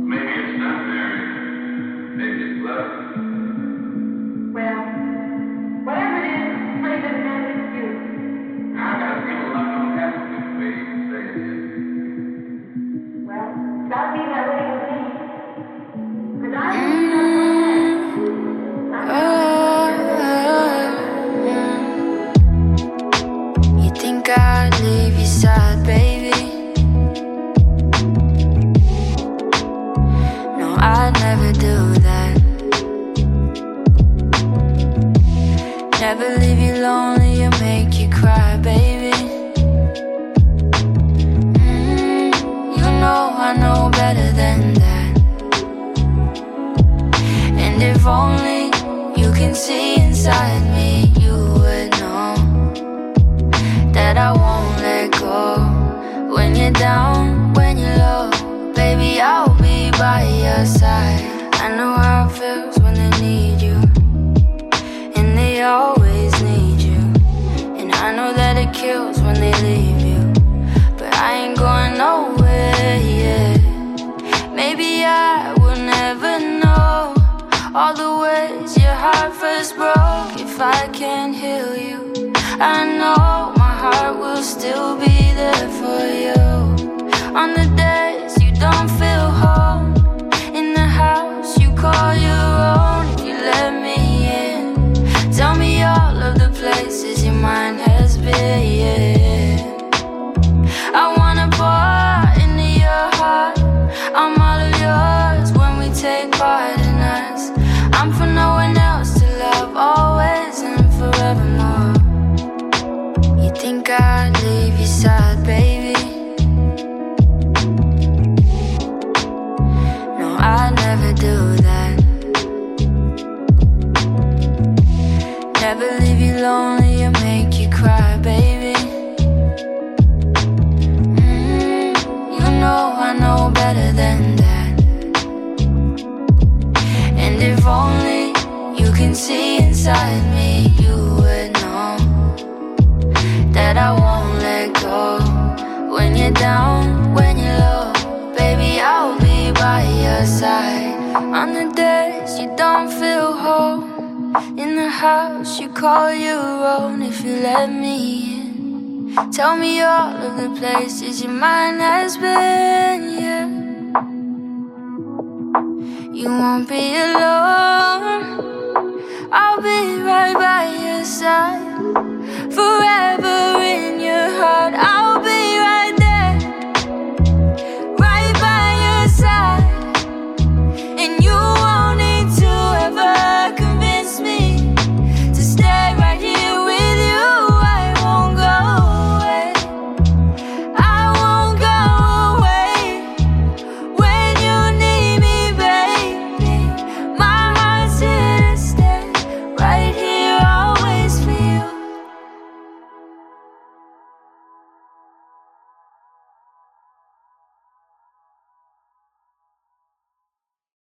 Maybe it's not marriage. Maybe it's love. Well, whatever it is, play that man with you. I got a feeling like I'm happy with the way you say it. Well, gotta be that way with me. 'Cause I You think I'd leave your side, baby? No, I'd never do that. Never leave you lonely or make you cry, baby. You know I know better than that. And if only you can see inside me, you would know that I won't let go. When you're down, when you're low, baby, I'll be by your side. I know how it feels when they need you, and they always need you. And I know that it kills when they leave you, but I ain't going nowhere yet. Maybe I will never know all the ways your heart first broke. If I can't heal you, I know my heart will still be there for you. On the days you don't feel home, in the house you call your own. If you let me in, tell me all of the places your mind has been. I wanna pour into your heart. I'm all of yours when we take part in us. I'm for no one else to love, always and forevermore. You think I'd leave your side, baby? No, I'd never do that. Never leave you lonely or make you cry, baby. You know I know better than that. And if only you can see inside me, you would know that I won't let go. When you're down, when you're low, baby, I'll be by your side. On the days you don't feel whole, in the house you call your own. If you let me in, tell me all of the places your mind has been, yeah. You won't be alone, I'll be right by your side forever